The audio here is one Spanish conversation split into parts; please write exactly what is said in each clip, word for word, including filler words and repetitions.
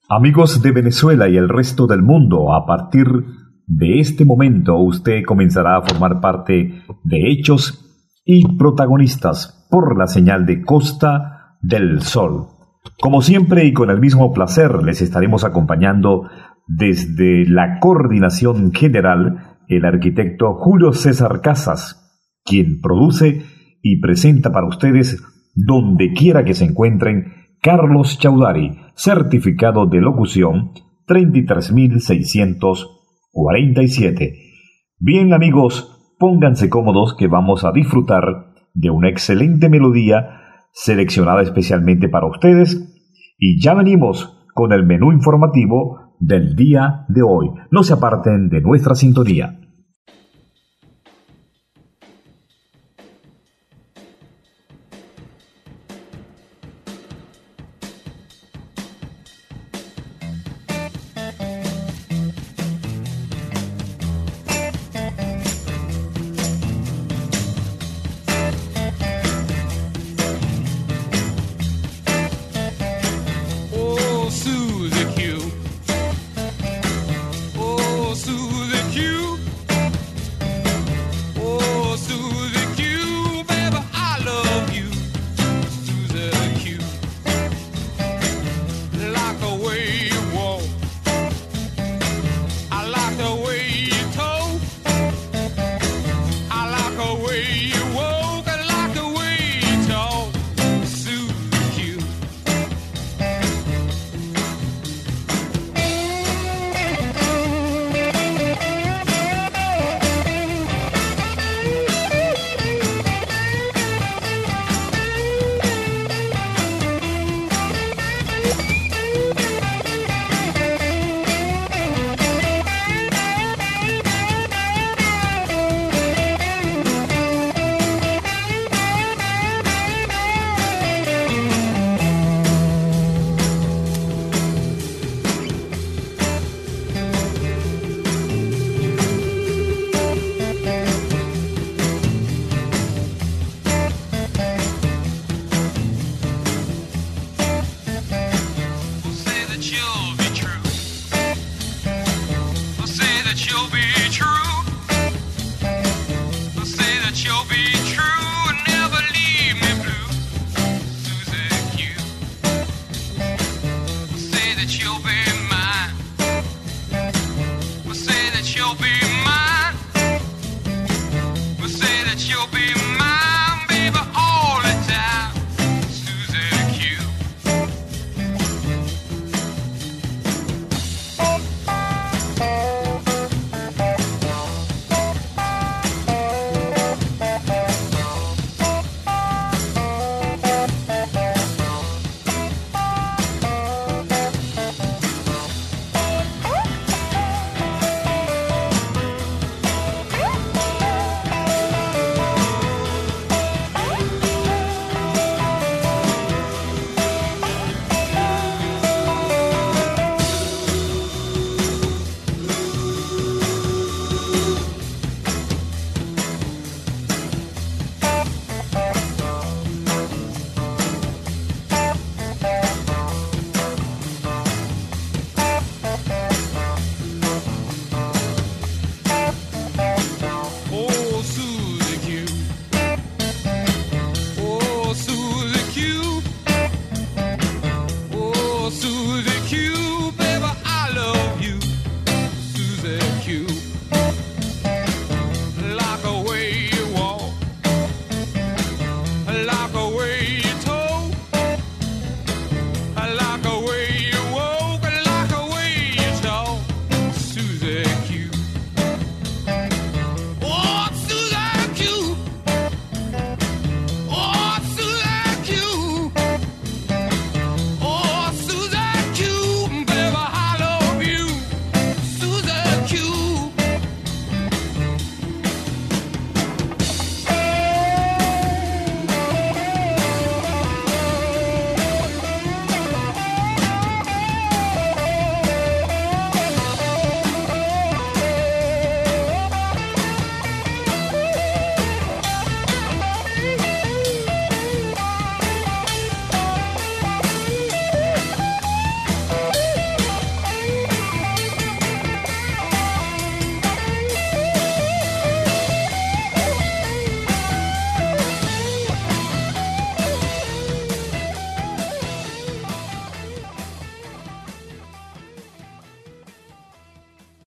Amigos de Venezuela y el resto del mundo, a partir de este momento usted comenzará a formar parte de hechos y protagonistas por la señal de Costa del Sol. Como siempre y con el mismo placer les estaremos acompañando desde la coordinación general el arquitecto Julio César Casas, quien produce y presenta para ustedes donde quiera que se encuentren Carlos Chaudhary, certificado de locución treinta y tres mil seiscientos cuarenta y siete. Bien amigos, pónganse cómodos que vamos a disfrutar de una excelente melodía seleccionada especialmente para ustedes y ya venimos con el menú informativo del día de hoy. No se aparten de nuestra sintonía.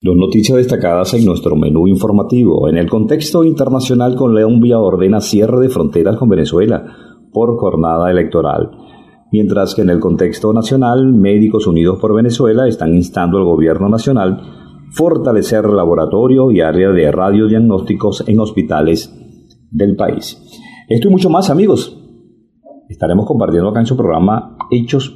Dos noticias destacadas en nuestro menú informativo. En el contexto internacional, Colombia ordena cierre de fronteras con Venezuela por jornada electoral. Mientras que en el contexto nacional, Médicos Unidos por Venezuela están instando al gobierno nacional fortalecer laboratorio y área de radiodiagnósticos en hospitales del país. Esto y mucho más, amigos, estaremos compartiendo acá en su programa Hechos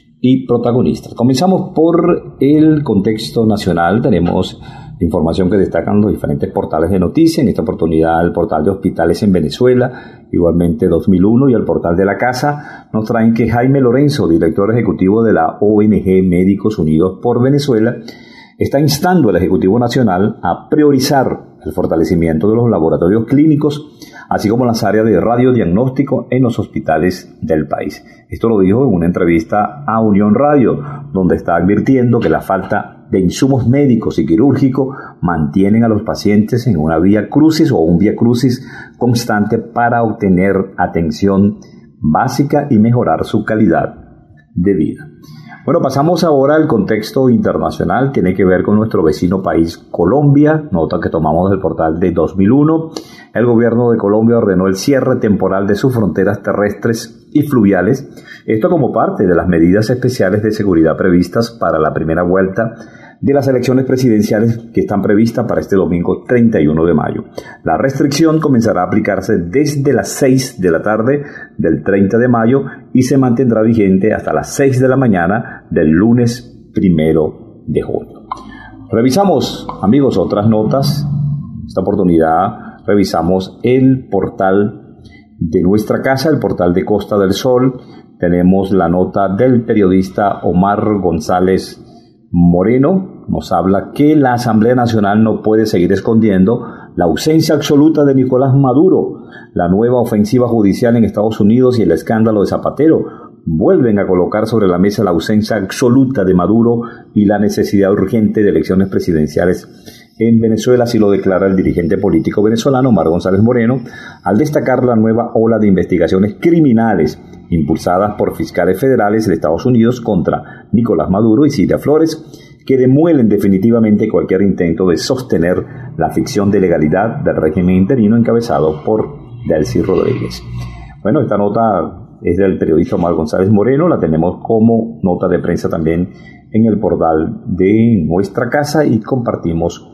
y Protagonistas. Comenzamos por el contexto nacional. Tenemos información que destacan los diferentes portales de noticias. En esta oportunidad, el portal de hospitales en Venezuela, igualmente dos mil uno, y el portal de la Casa nos traen que Jaime Lorenzo, director ejecutivo de la O N G Médicos Unidos por Venezuela, está instando al Ejecutivo Nacional a priorizar el fortalecimiento de los laboratorios clínicos, así como las áreas de radiodiagnóstico en los hospitales del país. Esto lo dijo en una entrevista a Unión Radio, donde está advirtiendo que la falta de insumos médicos y quirúrgicos mantienen a los pacientes en una vía crucis o un vía crucis constante para obtener atención básica y mejorar su calidad de vida. Bueno, pasamos ahora al contexto internacional. Tiene que ver con nuestro vecino país, Colombia. Nota que tomamos del portal de dos mil uno. El gobierno de Colombia ordenó el cierre temporal de sus fronteras terrestres y fluviales. Esto como parte de las medidas especiales de seguridad previstas para la primera vuelta de las elecciones presidenciales que están previstas para este domingo treinta y uno de mayo. La restricción comenzará a aplicarse desde las seis de la tarde del treinta de mayo y se mantendrá vigente hasta las seis de la mañana del lunes primero de junio. Revisamos, amigos, otras notas. Esta oportunidad revisamos el portal de nuestra casa, el portal de Costa del Sol. Tenemos la nota del periodista Omar González Moreno. Nos habla que la Asamblea Nacional no puede seguir escondiendo la ausencia absoluta de Nicolás Maduro. La nueva ofensiva judicial en Estados Unidos y el escándalo de Zapatero vuelven a colocar sobre la mesa la ausencia absoluta de Maduro y la necesidad urgente de elecciones presidenciales en Venezuela, así lo declara el dirigente político venezolano Omar González Moreno, al destacar la nueva ola de investigaciones criminales impulsadas por fiscales federales de Estados Unidos contra Nicolás Maduro y Cilia Flores, que demuelen definitivamente cualquier intento de sostener la ficción de legalidad del régimen interino encabezado por Delcy Rodríguez. Bueno, esta nota es del periodista Omar González Moreno, la tenemos como nota de prensa también en el portal de nuestra casa y compartimos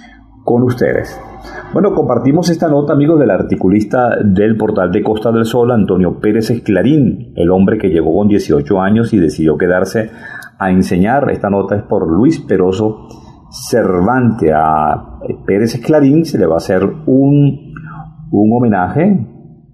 con ustedes. Bueno, compartimos esta nota, amigos, del articulista del portal de Costa del Sol, Antonio Pérez Esclarín, el hombre que llegó con dieciocho años y decidió quedarse a enseñar. Esta nota es por Luis Peroso Cervante. A Pérez Esclarín se le va a hacer un, un homenaje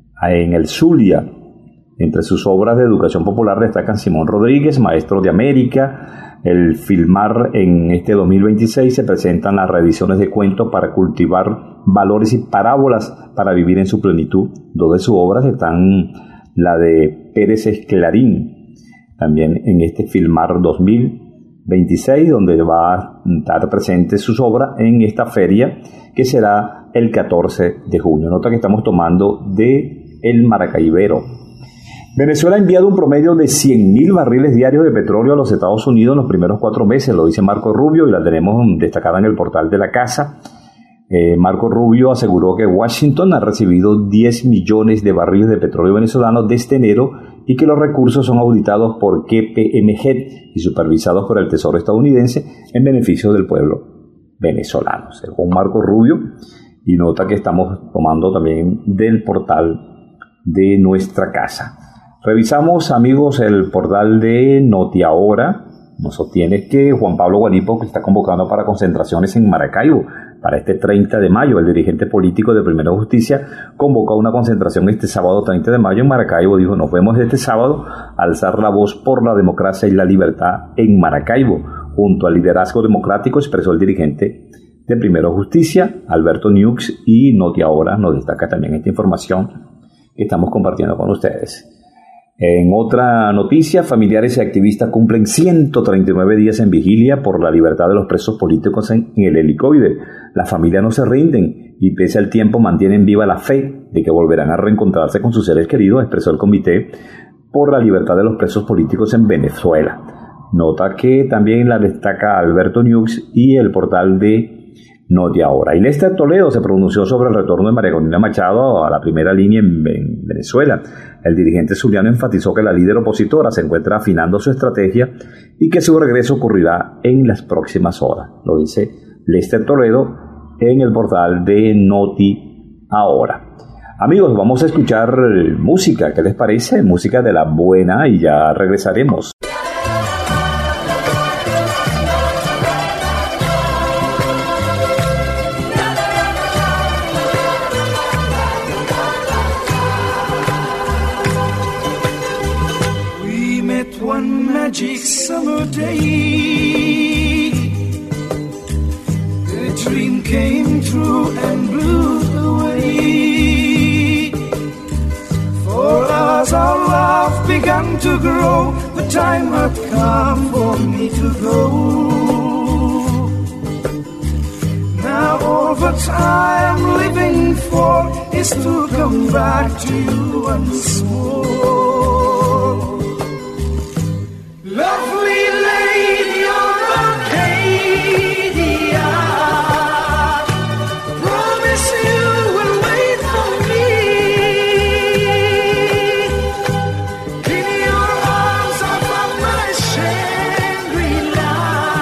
en el Zulia. Entre sus obras de educación popular destacan Simón Rodríguez, Maestro de América. El Filmar en este dos mil veintiséis se presentan las reediciones de cuentos para cultivar valores y parábolas para vivir en su plenitud. Dos de sus obras están la de Pérez Esclarín, también en este Filmar dos mil veintiséis, donde va a estar presente sus obras en esta feria que será el catorce de junio. Nota que estamos tomando de El Maracaibero. Venezuela ha enviado un promedio de cien mil barriles diarios de petróleo a los Estados Unidos en los primeros cuatro meses, lo dice Marco Rubio y la tenemos destacada en el portal de la casa. Eh, Marco Rubio aseguró que Washington ha recibido diez millones de barriles de petróleo venezolano desde enero y que los recursos son auditados por K P M G y supervisados por el Tesoro estadounidense en beneficio del pueblo venezolano, según Marco Rubio, y nota que estamos tomando también del portal de nuestra casa. Revisamos, amigos, el portal de Notiahora. Nos sostiene que Juan Pablo Guanipo está convocando para concentraciones en Maracaibo para este treinta de mayo. El dirigente político de Primera Justicia convocó una concentración este sábado treinta de mayo en Maracaibo. Dijo: nos vemos este sábado a alzar la voz por la democracia y la libertad en Maracaibo. Junto al liderazgo democrático, expresó el dirigente de Primera Justicia, Alberto Nux, y Notiahora nos destaca también esta información que estamos compartiendo con ustedes. En otra noticia, familiares y activistas cumplen ciento treinta y nueve días en vigilia por la libertad de los presos políticos en, en el helicoide. Las familias no se rinden y pese al tiempo mantienen viva la fe de que volverán a reencontrarse con sus seres queridos, expresó el Comité por la Libertad de los Presos Políticos en Venezuela. nota que también la destaca Alberto News y el portal de Noti Ahora. Y Lester Toledo se pronunció sobre el retorno de María Corina Machado a la primera línea en, en Venezuela. El dirigente zuliano enfatizó que la líder opositora se encuentra afinando su estrategia y que su regreso ocurrirá en las próximas horas. Lo dice Lester Toledo en el portal de Noti Ahora. Amigos, vamos a escuchar música. ¿Qué les parece? Música de la buena y ya regresaremos. Magic summer day, the dream came true and blew away. For us our love began to grow, the time had come for me to go. Now all that I am living for is to come back to you once more. Lovely lady of Arcadia, promise you will wait for me. In your arms I found my Shangri-La,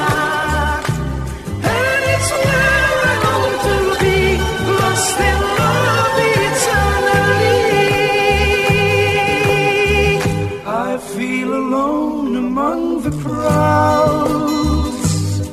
and it's where I long to be, lost in love eternally. I feel alone among the crowds,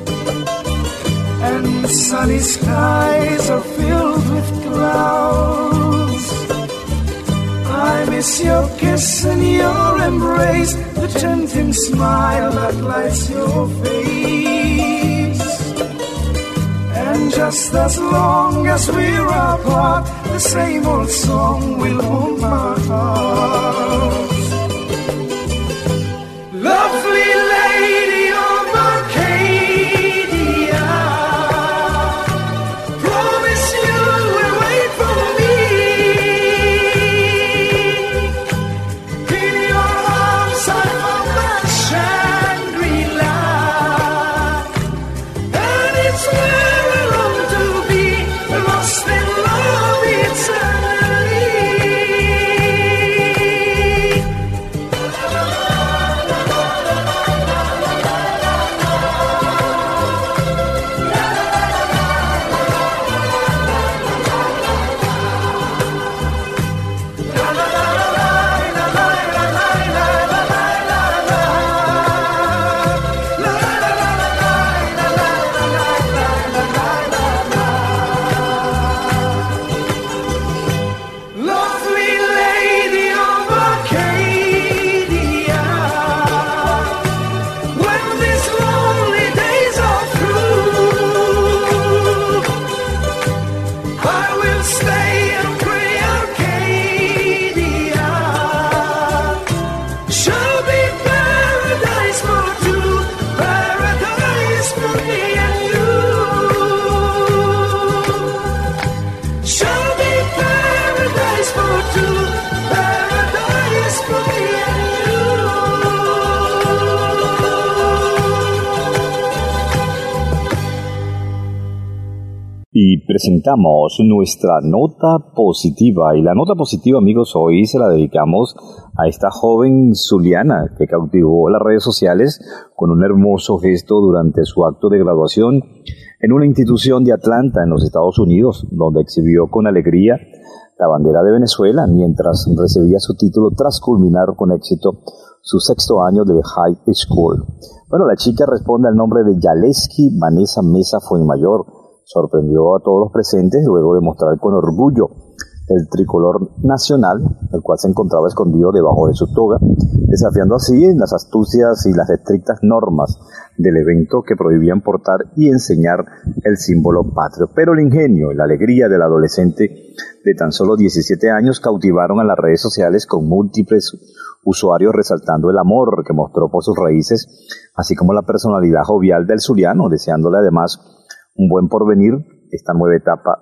and the sunny skies are filled with clouds. I miss your kiss and your embrace, the tempting smile that lights your face. And just as long as we're apart, the same old song will haunt my heart. Lovely lady of Arcadia, promise you will wait for me. In your arms I found my Shangri-La, and it's where I long to be, lost in love eternally. Y presentamos nuestra nota positiva. Y la nota positiva, amigos, hoy se la dedicamos a esta joven zuliana que cautivó las redes sociales con un hermoso gesto durante su acto de graduación en una institución de Atlanta, en los Estados Unidos, donde exhibió con alegría la bandera de Venezuela mientras recibía su título tras culminar con éxito su sexto año de high school. Bueno, la chica responde al nombre de Yaleski Vanessa Mesa Fuenmayor. Sorprendió a todos los presentes luego de mostrar con orgullo el tricolor nacional, el cual se encontraba escondido debajo de su toga, desafiando así las astucias y las estrictas normas del evento que prohibían portar y enseñar el símbolo patrio. Pero el ingenio y la alegría del adolescente de tan solo diecisiete años cautivaron a las redes sociales, con múltiples usuarios resaltando el amor que mostró por sus raíces, así como la personalidad jovial del zuliano, deseándole además un buen porvenir, esta nueva etapa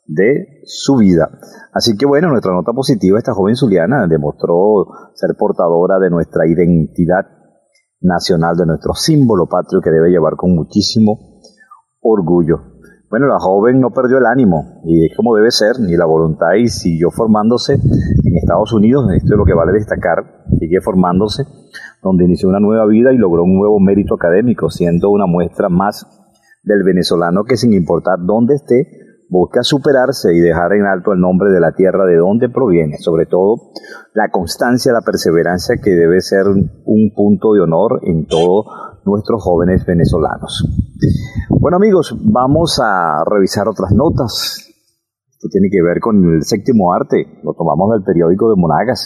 de su vida. Así que bueno, nuestra nota positiva, esta joven zuliana demostró ser portadora de nuestra identidad nacional, de nuestro símbolo patrio que debe llevar con muchísimo orgullo. Bueno, la joven no perdió el ánimo y es como debe ser, ni la voluntad, y siguió formándose en Estados Unidos. Esto es lo que vale destacar, sigue formándose, donde inició una nueva vida y logró un nuevo mérito académico, siendo una muestra más del venezolano que, sin importar dónde esté, busca superarse y dejar en alto el nombre de la tierra de donde proviene, sobre todo la constancia, la perseverancia, que debe ser un punto de honor en todos nuestros jóvenes venezolanos. Bueno, amigos, vamos a revisar otras notas. Esto tiene que ver con el séptimo arte, lo tomamos del periódico de Monagas.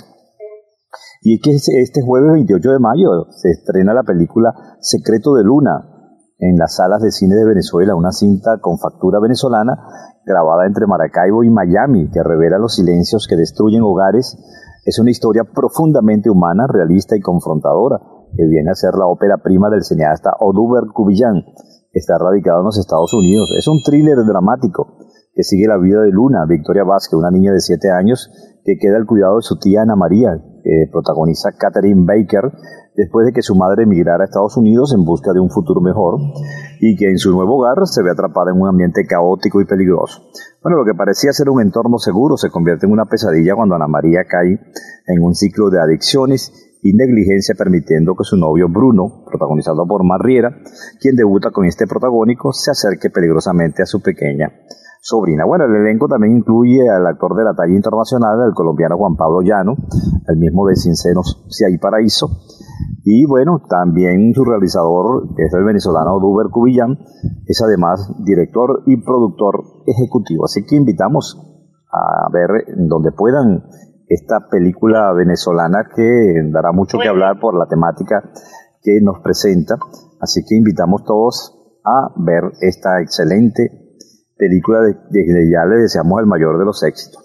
Y es que este jueves veintiocho de mayo se estrena la película Secreto de Luna en las salas de cine de Venezuela, una cinta con factura venezolana grabada entre Maracaibo y Miami, que revela los silencios que destruyen hogares. Es una historia profundamente humana, realista y confrontadora, que viene a ser la ópera prima del cineasta Oduber Kubillan. Está radicado en los Estados Unidos. Es un thriller dramático que sigue la vida de Luna, Victoria Vázquez, una niña de siete años que queda al cuidado de su tía Ana María, que protagoniza Catherine Baker, después de que su madre emigrara a Estados Unidos en busca de un futuro mejor y que en su nuevo hogar se ve atrapada en un ambiente caótico y peligroso. Bueno, lo que parecía ser un entorno seguro se convierte en una pesadilla cuando Ana María cae en un ciclo de adicciones y negligencia, permitiendo que su novio Bruno, protagonizado por Mar Riera, quien debuta con este protagónico, se acerque peligrosamente a su pequeña sobrina. Bueno, el elenco también incluye al actor de la talla internacional, el colombiano Juan Pablo Llano, el mismo de Sin Senos Si Hay Paraíso, y bueno, también su realizador, que es el venezolano Oduber Kubillan, es además director y productor ejecutivo. Así que invitamos a ver donde puedan esta película venezolana, que dará mucho que hablar por la temática que nos presenta. Así que invitamos todos a ver esta excelente película, de, de ya le deseamos el mayor de los éxitos.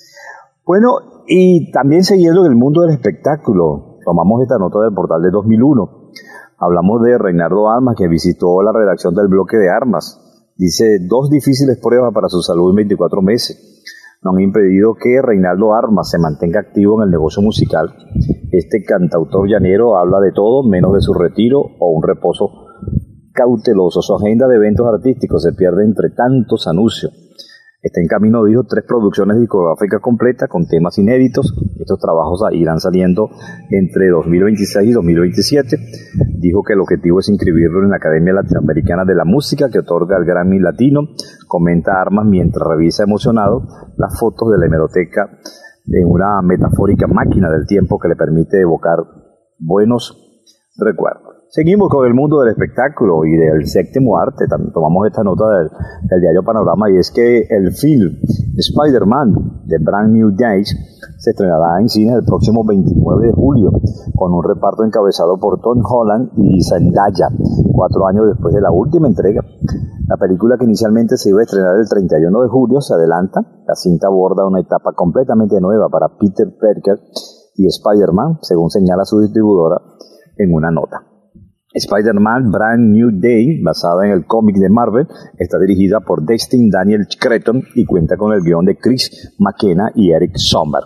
Bueno, y también siguiendo en el mundo del espectáculo, tomamos esta nota del portal de dos mil uno. Hablamos de Reinaldo Armas, que visitó la redacción del bloque de armas. Dice, dos difíciles pruebas para su salud en veinticuatro meses no han impedido que Reinaldo Armas se mantenga activo en el negocio musical. Este cantautor llanero habla de todo menos de su retiro o un reposo cauteloso. Su agenda de eventos artísticos se pierde entre tantos anuncios. Está en camino, dijo, tres producciones discográficas completas con temas inéditos. Estos trabajos irán saliendo entre dos mil veintiséis y dos mil veintisiete. Dijo que el objetivo es inscribirlo en la Academia Latinoamericana de la Música, que otorga el Grammy Latino. Comenta Armas mientras revisa emocionado las fotos de la hemeroteca en una metafórica máquina del tiempo que le permite evocar buenos recuerdos. Seguimos con el mundo del espectáculo y del séptimo arte. También tomamos esta nota del, del diario Panorama, y es que el film Spider-Man The Brand New Day se estrenará en cines el próximo veintinueve de julio, con un reparto encabezado por Tom Holland y Zendaya, cuatro años después de la última entrega. La película, que inicialmente se iba a estrenar el treinta y uno de julio, se adelanta. La cinta aborda una etapa completamente nueva para Peter Parker y Spider-Man, según señala su distribuidora en una nota. Spider-Man Brand New Day, basada en el cómic de Marvel, está dirigida por Destin Daniel Cretton y cuenta con el guión de Chris McKenna y Eric Sommer.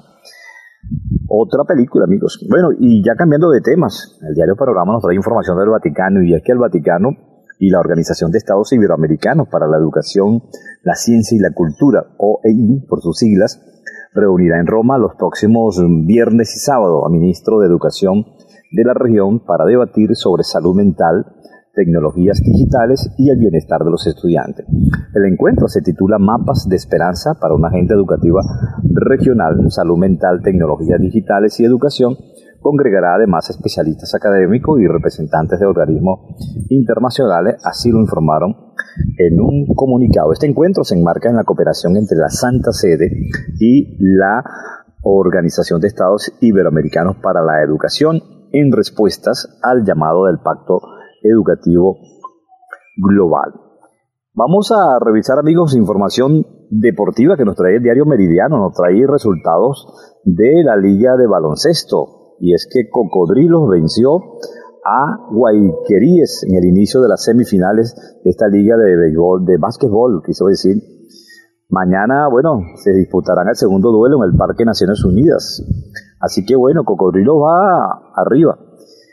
Otra película, amigos. Bueno, y ya cambiando de temas, el diario Panorama nos trae información del Vaticano, y es que el Vaticano y la Organización de Estados Iberoamericanos para la Educación, la Ciencia y la Cultura, O E I por sus siglas, reunirá en Roma los próximos viernes y sábado a ministros de Educación de la región para debatir sobre salud mental, tecnologías digitales y el bienestar de los estudiantes. El encuentro se titula Mapas de Esperanza para una Agenda Educativa Regional, Salud Mental, Tecnologías Digitales y Educación. Congregará además especialistas académicos y representantes de organismos internacionales, así lo informaron en un comunicado. Este encuentro se enmarca en la cooperación entre la Santa Sede y la Organización de Estados Iberoamericanos para la Educación, en respuestas al llamado del Pacto Educativo Global. Vamos a revisar, amigos, información deportiva que nos trae el diario Meridiano. Nos trae resultados de la Liga de Baloncesto, y es que Cocodrilos venció a Guayqueríes en el inicio de las semifinales de esta liga de béisbol, de básquetbol, quiso decir. Mañana, bueno, se disputarán el segundo duelo en el Parque Naciones Unidas. Así que bueno, Cocodrilo va arriba.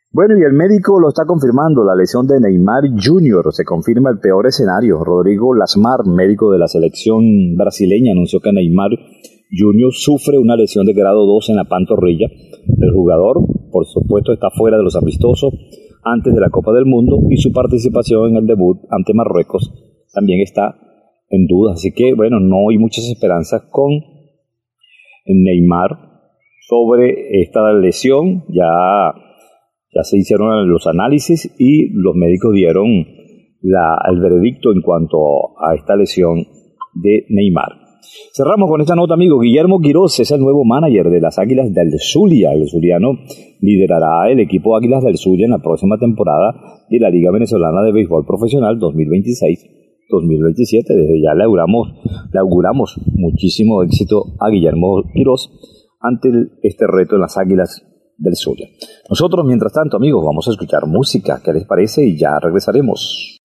Bueno, y el médico lo está confirmando, la lesión de Neymar junior Se confirma el peor escenario. Rodrigo Lasmar, médico de la selección brasileña, anunció que Neymar junior sufre una lesión de grado dos en la pantorrilla. El jugador, por supuesto, está fuera de los amistosos antes de la Copa del Mundo y su participación en el debut ante Marruecos también está en duda. Así que, bueno, no hay muchas esperanzas con Neymar sobre esta lesión. Ya, ya se hicieron los análisis y los médicos dieron la, el veredicto en cuanto a esta lesión de Neymar. Cerramos con esta nota, amigos. Guillermo Quirós es el nuevo manager de las Águilas del Zulia. El zuliano liderará el equipo Águilas del Zulia en la próxima temporada de la Liga Venezolana de Béisbol Profesional dos mil veintiséis dos mil veintisiete. Desde ya le auguramos, le auguramos muchísimo éxito a Guillermo Quirós ante el, este reto en las Águilas del Zulia. Nosotros, mientras tanto, amigos, vamos a escuchar música. ¿Qué les parece? Y ya regresaremos.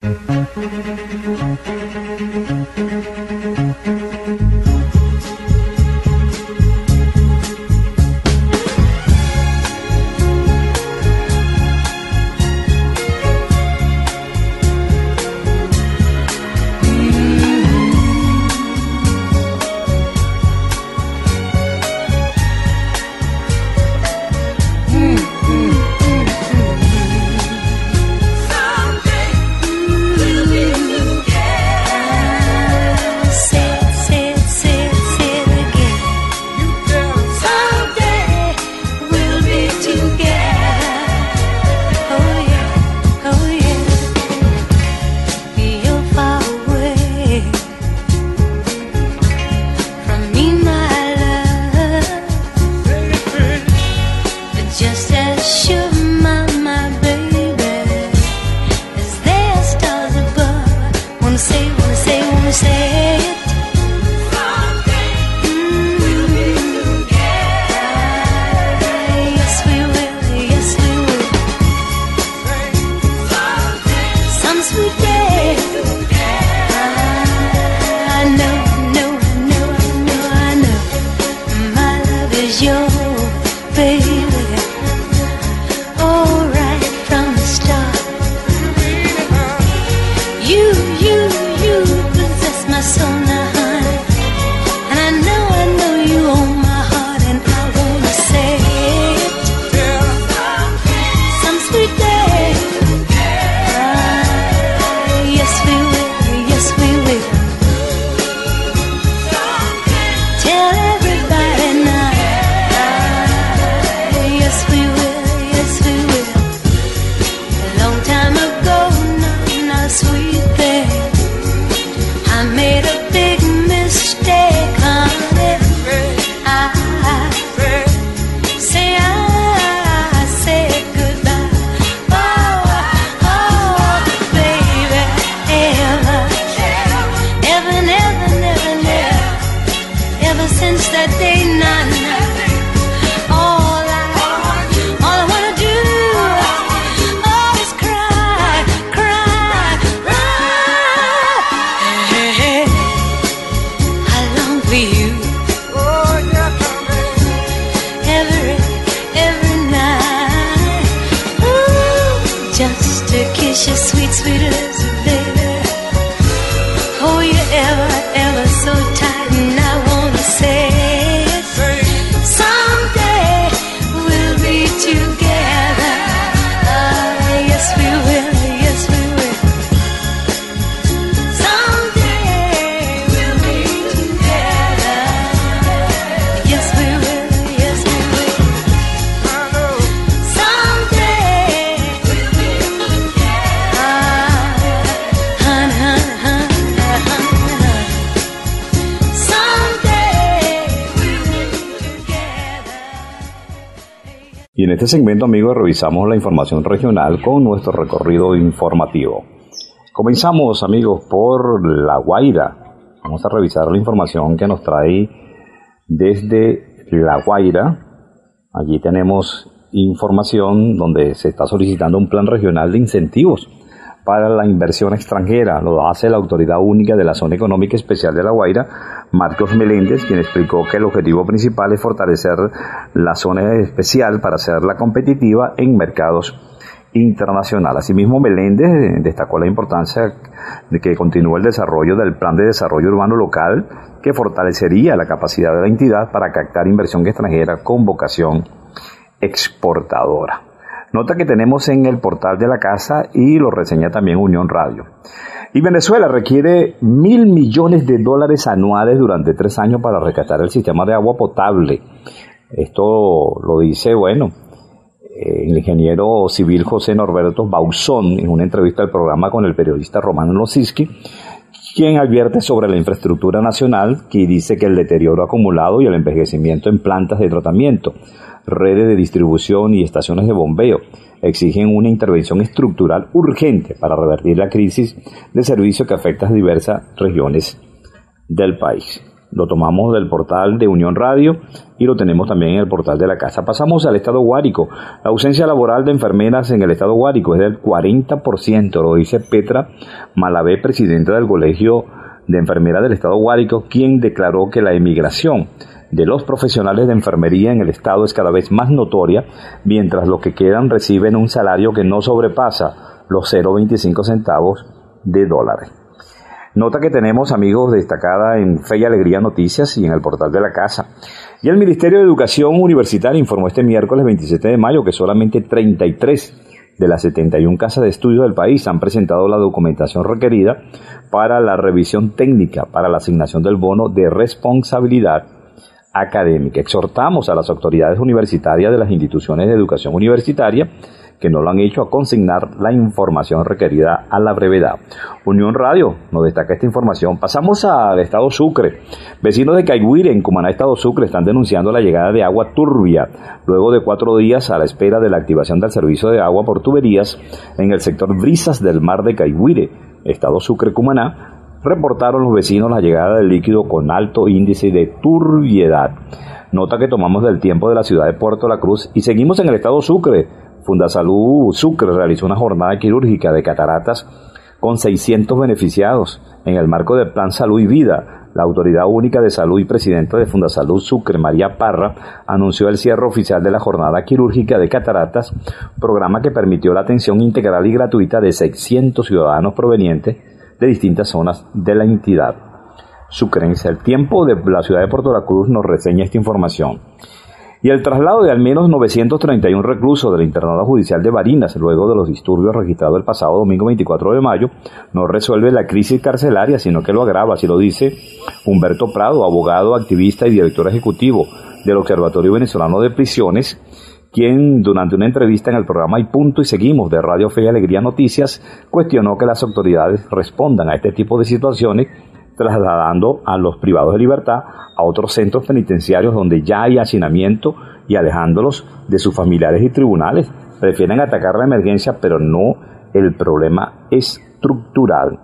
Y en este segmento, amigos, revisamos la información regional con nuestro recorrido informativo. Comenzamos, amigos, por La Guaira. Vamos a revisar la información que nos trae desde La Guaira. Allí tenemos información donde se está solicitando un plan regional de incentivos para la inversión extranjera. Lo hace la Autoridad Única de la Zona Económica Especial de La Guaira, Marcos Meléndez, quien explicó que el objetivo principal es fortalecer la zona especial para hacerla competitiva en mercados internacional. Asimismo, Meléndez destacó la importancia de que continúe el desarrollo del Plan de Desarrollo Urbano Local, que fortalecería la capacidad de la entidad para captar inversión extranjera con vocación exportadora. Nota que tenemos en el portal de la casa y lo reseña también Unión Radio. Y Venezuela requiere mil millones de dólares anuales durante tres años para rescatar el sistema de agua potable. Esto lo dice, bueno, el ingeniero civil José Norberto Bauzón en una entrevista al programa con el periodista Romano Losiski, quien advierte sobre la infraestructura nacional, que dice que el deterioro acumulado y el envejecimiento en plantas de tratamiento, redes de distribución y estaciones de bombeo exigen una intervención estructural urgente para revertir la crisis de servicio que afecta a diversas regiones del país. Lo tomamos del portal de Unión Radio y lo tenemos también en el portal de la casa. Pasamos al estado Guárico. La ausencia laboral de enfermeras en el estado Guárico es del cuarenta por ciento, lo dice Petra Malavé, presidenta del Colegio de Enfermeras del estado Guárico, quien declaró que la emigración de los profesionales de enfermería en el estado es cada vez más notoria, mientras los que quedan reciben un salario que no sobrepasa los cero punto veinticinco centavos de dólares. Nota que tenemos, amigos, destacada en Fe y Alegría Noticias y en el portal de la casa. Y el Ministerio de Educación Universitaria informó este miércoles veintisiete de mayo que solamente treinta y tres de las setenta y una casas de estudio del país han presentado la documentación requerida para la revisión técnica para la asignación del bono de responsabilidad académica. Exhortamos a las autoridades universitarias de las instituciones de educación universitaria que no lo han hecho a consignar la información requerida a la brevedad. Unión Radio nos destaca esta información. Pasamos al estado Sucre. Vecinos de Caigüire, en Cumaná, estado Sucre, están denunciando la llegada de agua turbia luego de cuatro días a la espera de la activación del servicio de agua por tuberías en el sector Brisas del Mar de Caigüire, estado Sucre, Cumaná. Reportaron los vecinos la llegada del líquido con alto índice de turbiedad. Nota que tomamos del tiempo de la ciudad de Puerto La Cruz y seguimos en el estado Sucre. Fundasalud Sucre realizó una jornada quirúrgica de cataratas con seiscientos beneficiados en el marco del Plan Salud y Vida. La Autoridad Única de Salud y presidenta de Fundasalud Sucre, María Parra, anunció el cierre oficial de la jornada quirúrgica de cataratas, programa que permitió la atención integral y gratuita de seiscientos ciudadanos provenientes de distintas zonas de la entidad sucrense. El tiempo de la ciudad de Puerto La Cruz nos reseña esta información. Y el traslado de al menos novecientos treinta y uno reclusos del internado judicial de Barinas, luego de los disturbios registrados el pasado domingo veinticuatro de mayo, no resuelve la crisis carcelaria, sino que lo agrava, así lo dice Humberto Prado, abogado, activista y director ejecutivo del Observatorio Venezolano de Prisiones, quien durante una entrevista en el programa Y Punto y Seguimos de Radio Fe y Alegría Noticias cuestionó que las autoridades respondan a este tipo de situaciones, trasladando a los privados de libertad a otros centros penitenciarios donde ya hay hacinamiento y alejándolos de sus familiares y tribunales. Prefieren atacar la emergencia, pero no el problema estructural.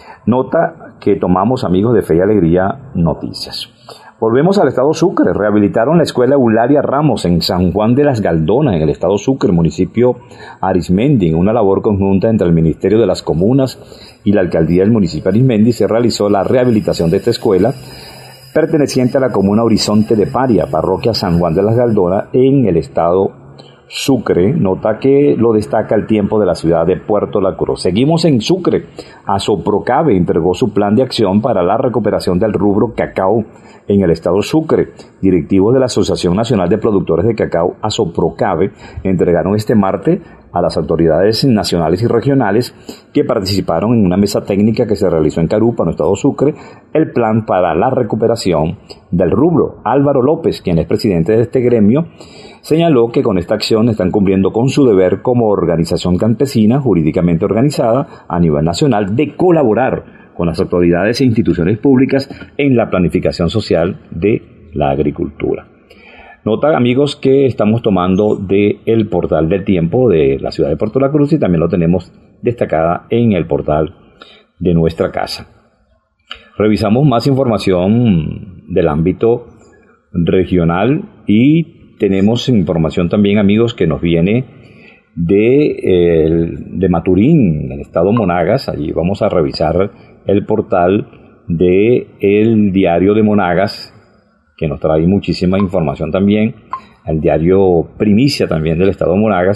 Nota que tomamos, amigos de Fe y Alegría Noticias. Volvemos al estado Sucre. Rehabilitaron la escuela Eulalia Ramos en San Juan de las Galdonas, en el estado Sucre, municipio Arismendi, en una labor conjunta entre el Ministerio de las Comunas y la Alcaldía del municipio Arismendi. Se realizó la rehabilitación de esta escuela, perteneciente a la comuna Horizonte de Paria, parroquia San Juan de las Galdonas, en el estado Sucre. Nota que lo destaca el tiempo de la ciudad de Puerto La Cruz. Seguimos en Sucre. Asoprocave entregó su plan de acción para la recuperación del rubro cacao en el estado Sucre. Directivos de la Asociación Nacional de Productores de Cacao, Asoprocave, entregaron este martes a las autoridades nacionales y regionales que participaron en una mesa técnica que se realizó en Carúpano, estado Sucre, el plan para la recuperación del rubro. Álvaro López, quien es presidente de este gremio, señaló que con esta acción están cumpliendo con su deber como organización campesina jurídicamente organizada a nivel nacional de colaborar con las autoridades e instituciones públicas en la planificación social de la agricultura. Nota, amigos, que estamos tomando del portal del tiempo de la ciudad de Puerto La Cruz y también lo tenemos destacada en el portal de nuestra casa. Revisamos más información del ámbito regional y tenemos información también, amigos, que nos viene de, eh, de Maturín, en el estado Monagas. Allí vamos a revisar el portal de el diario de Monagas, que nos trae muchísima información también, el diario Primicia también del estado de Monagas,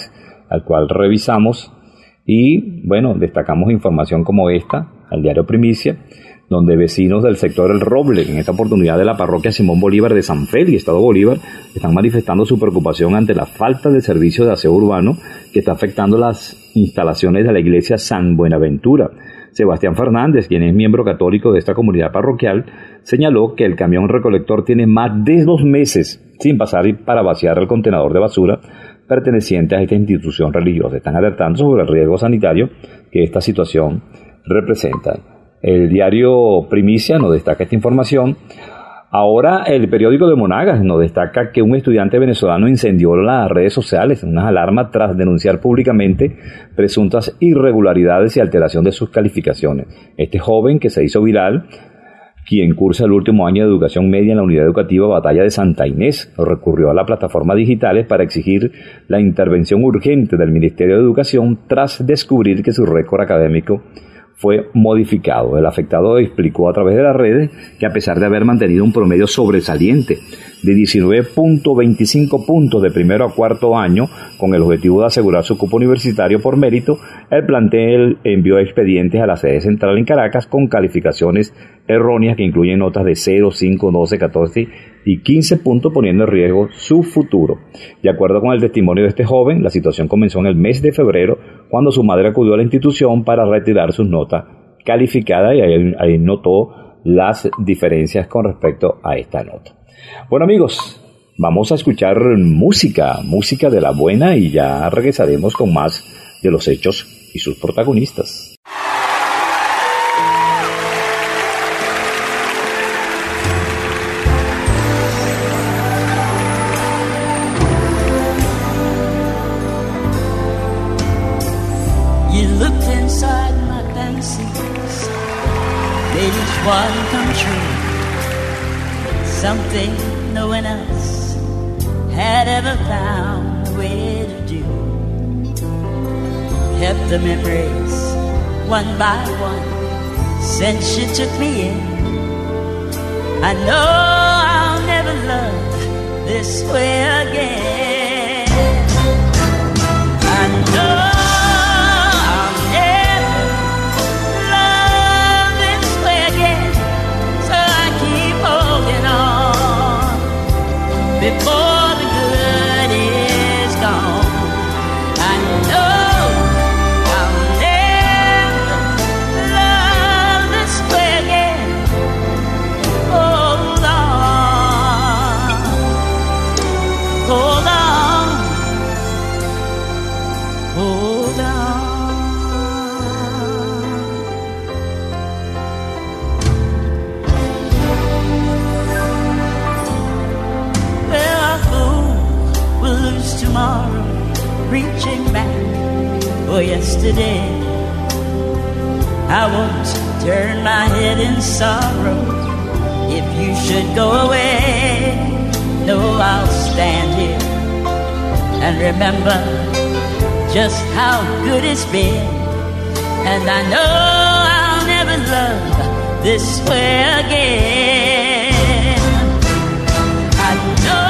al cual revisamos y, bueno, destacamos información como esta, al diario Primicia, donde vecinos del sector El Roble, en esta oportunidad de la parroquia Simón Bolívar de San Félix, Estado Bolívar, están manifestando su preocupación ante la falta de servicio de aseo urbano que está afectando las instalaciones de la iglesia San Buenaventura. Sebastián Fernández, quien es miembro católico de esta comunidad parroquial, señaló que el camión recolector tiene más de dos meses sin pasar para vaciar el contenedor de basura perteneciente a esta institución religiosa. Están alertando sobre el riesgo sanitario que esta situación representa. El diario Primicia nos destaca esta información. Ahora el periódico de Monagas nos destaca que un estudiante venezolano incendió las redes sociales, unas alarmas tras denunciar públicamente presuntas irregularidades y alteración de sus calificaciones. Este joven que se hizo viral, quien cursa el último año de educación media en la unidad educativa Batalla de Santa Inés, recurrió a las plataformas digitales para exigir la intervención urgente del Ministerio de Educación tras descubrir que su récord académico fue modificado. El afectado explicó a través de las redes que a pesar de haber mantenido un promedio sobresaliente de diecinueve punto veinticinco puntos de primero a cuarto año, con el objetivo de asegurar su cupo universitario por mérito, el plantel envió expedientes a la sede central en Caracas con calificaciones erróneas que incluyen notas de cero, cinco, doce, catorce y quince puntos, poniendo en riesgo su futuro. De acuerdo con el testimonio de este joven, la situación comenzó en el mes de febrero, cuando su madre acudió a la institución para retirar sus notas calificadas y ahí, ahí notó las diferencias con respecto a esta nota. Bueno, amigos, vamos a escuchar música, música de la buena, y ya regresaremos con más de los hechos y sus protagonistas. One come true, something no one else had ever found a way to do. Kept the memories one by one since you took me in. I know I'll never love this way again. I know before the good is gone. I know I'll never love this way again. Hold on, hold on, hold on. Tomorrow, reaching back for yesterday. I won't turn my head in sorrow if you should go away. No, I'll stand here and remember just how good it's been. And I know I'll never love this way again. I know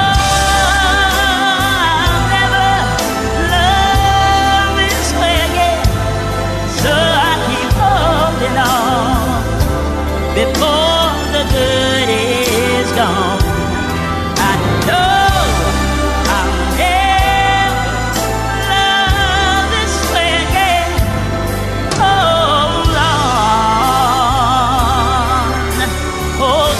before the good is gone. I know I'll never love this way again. Hold on, hold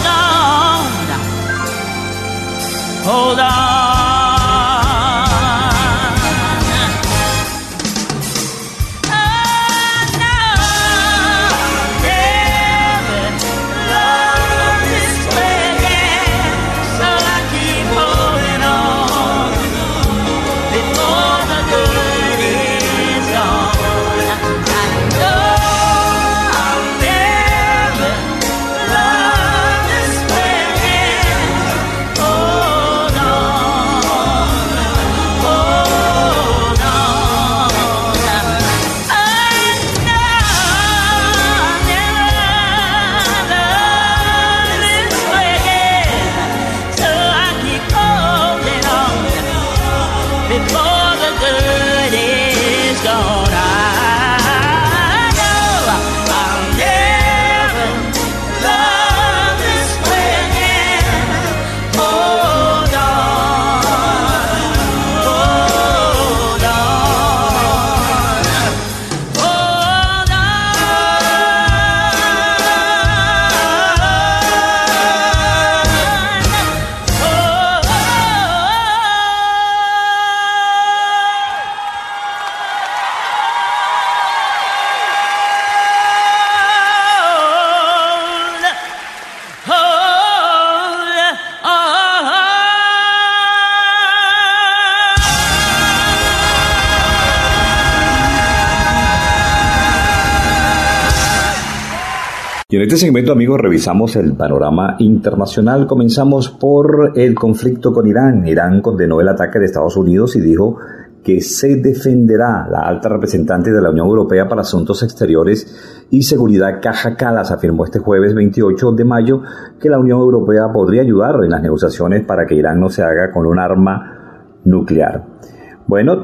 Y en este segmento, amigos, revisamos el panorama internacional. Comenzamos por el conflicto con Irán. Irán condenó el ataque de Estados Unidos y dijo que se defenderá. La alta representante de la Unión Europea para Asuntos Exteriores y Seguridad, Kaja Kallas, afirmó este jueves veintiocho de mayo que la Unión Europea podría ayudar en las negociaciones para que Irán no se haga con un arma nuclear. Bueno,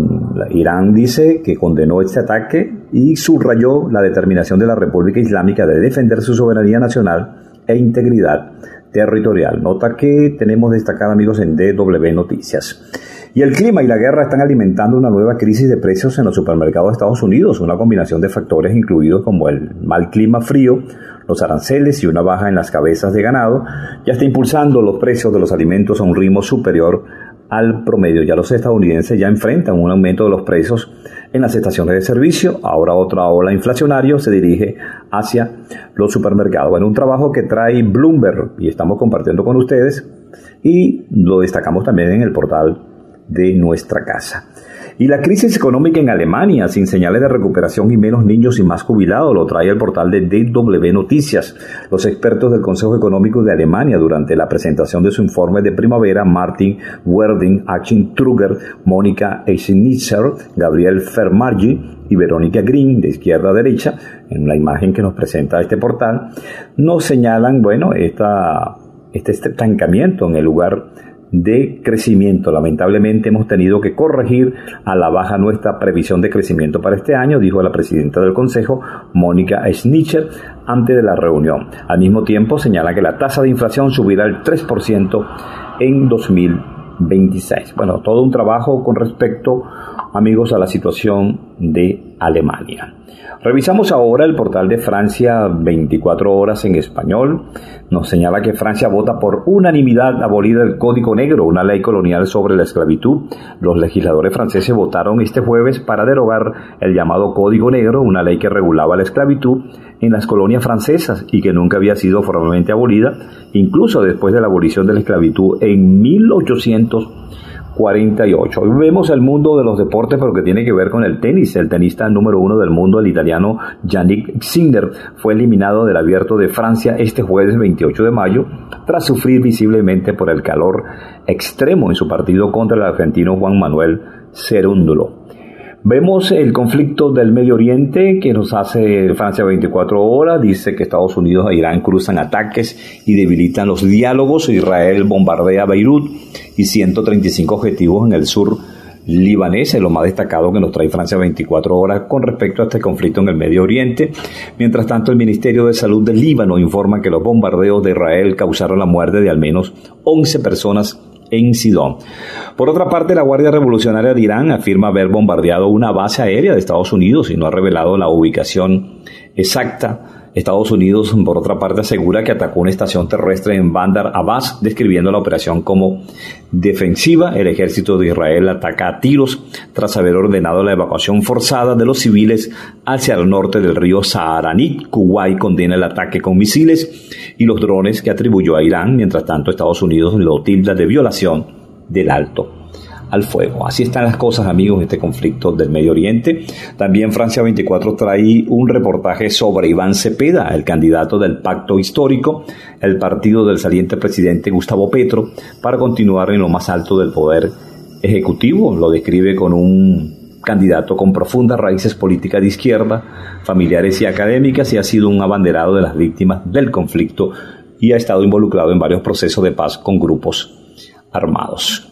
Irán dice que condenó este ataque y subrayó la determinación de la República Islámica de defender su soberanía nacional e integridad territorial. Nota que tenemos destacada, amigos, en D W Noticias. Y el clima y la guerra están alimentando una nueva crisis de precios en los supermercados de Estados Unidos, una combinación de factores incluidos como el mal clima frío, los aranceles y una baja en las cabezas de ganado, ya está impulsando los precios de los alimentos a un ritmo superior al promedio. Ya los estadounidenses ya enfrentan un aumento de los precios en las estaciones de servicio. Ahora otra ola inflacionaria se dirige hacia los supermercados. Bueno, un trabajo que trae Bloomberg y estamos compartiendo con ustedes y lo destacamos también en el portal de nuestra casa. Y la crisis económica en Alemania, sin señales de recuperación y menos niños y más jubilados, lo trae el portal de D W Noticias. Los expertos del Consejo Económico de Alemania, durante la presentación de su informe de primavera, Martin Werding, Achim Truger, Mónica Eisenitzer, Gabriel Fermargi y Verónica Green, de izquierda a derecha, en la imagen que nos presenta este portal, nos señalan, bueno, esta, este estancamiento en el lugar de crecimiento. Lamentablemente hemos tenido que corregir a la baja nuestra previsión de crecimiento para este año, dijo la presidenta del Consejo, Mónica Schnitzer, antes de la reunión. Al mismo tiempo señala que la tasa de inflación subirá al tres por ciento en dos mil veintiséis. Bueno, todo un trabajo con respecto, amigos, a la situación de Alemania. Revisamos ahora el portal de Francia veinticuatro horas en español. Nos señala que Francia vota por unanimidad abolir el Código Negro, una ley colonial sobre la esclavitud. Los legisladores franceses votaron este jueves para derogar el llamado Código Negro, una ley que regulaba la esclavitud en las colonias francesas y que nunca había sido formalmente abolida, incluso después de la abolición de la esclavitud en mil ochocientos cuarenta y ocho. Hoy vemos el mundo de los deportes, pero que tiene que ver con el tenis. El tenista número uno del mundo, el italiano Yannick Sinner, fue eliminado del Abierto de Francia este jueves veintiocho de mayo, tras sufrir visiblemente por el calor extremo en su partido contra el argentino Juan Manuel Cerúndolo. Vemos el conflicto del Medio Oriente que nos hace Francia veinticuatro horas. Dice que Estados Unidos e Irán cruzan ataques y debilitan los diálogos. Israel bombardea Beirut y ciento treinta y cinco objetivos en el sur libanés. Es lo más destacado que nos trae Francia veinticuatro horas con respecto a este conflicto en el Medio Oriente. Mientras tanto, el Ministerio de Salud del Líbano informa que los bombardeos de Israel causaron la muerte de al menos once personas en Sidón. Por otra parte, la Guardia Revolucionaria de Irán afirma haber bombardeado una base aérea de Estados Unidos y no ha revelado la ubicación exacta. Estados Unidos, por otra parte, asegura que atacó una estación terrestre en Bandar Abbas, describiendo la operación como defensiva. El ejército de Israel ataca a tiros tras haber ordenado la evacuación forzada de los civiles hacia el norte del río Saharanit. Kuwait condena el ataque con misiles y los drones que atribuyó a Irán. Mientras tanto, Estados Unidos lo tilda de violación del alto al fuego. Así están las cosas, amigos, este conflicto del Medio Oriente. También Francia veinticuatro trae un reportaje sobre Iván Cepeda, el candidato del Pacto Histórico, el partido del saliente presidente Gustavo Petro, para continuar en lo más alto del poder ejecutivo. Lo describe con un candidato con profundas raíces políticas de izquierda, familiares y académicas, y ha sido un abanderado de las víctimas del conflicto y ha estado involucrado en varios procesos de paz con grupos armados.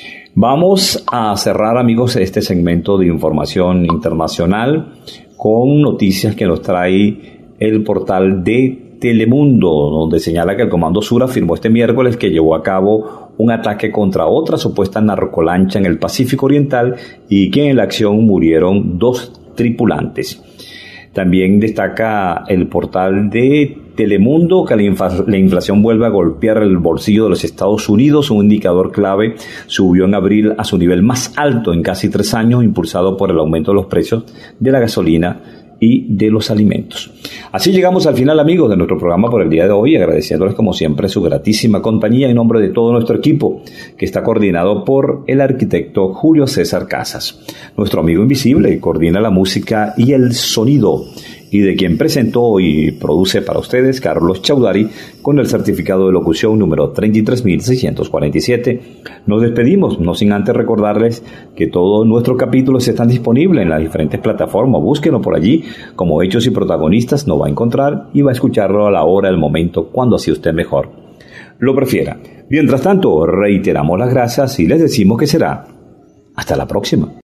Vamos a cerrar, amigos, este segmento de información internacional con noticias que nos trae el portal de Telemundo, donde señala que el Comando Sur afirmó este miércoles que llevó a cabo un ataque contra otra supuesta narcolancha en el Pacífico Oriental y que en la acción murieron dos tripulantes. También destaca el portal de Telemundo que la, infla- la inflación vuelve a golpear el bolsillo de los Estados Unidos. Un indicador clave subió en abril a su nivel más alto en casi tres años, impulsado por el aumento de los precios de la gasolina y de los alimentos. Así llegamos al final, amigos, de nuestro programa por el día de hoy, agradeciéndoles como siempre su gratísima compañía en nombre de todo nuestro equipo, que está coordinado por el arquitecto Julio César Casas. Nuestro amigo invisible coordina la música y el sonido, y de quien presentó y produce para ustedes Carlos Chaudhary con el certificado de locución número treinta y tres mil seiscientos cuarenta y siete. Nos despedimos, no sin antes recordarles que todos nuestros capítulos están disponibles en las diferentes plataformas. Búsquenlo por allí como Hechos y Protagonistas, nos va a encontrar y va a escucharlo a la hora, al momento, cuando así usted mejor lo prefiera. Mientras tanto, reiteramos las gracias y les decimos que será hasta la próxima.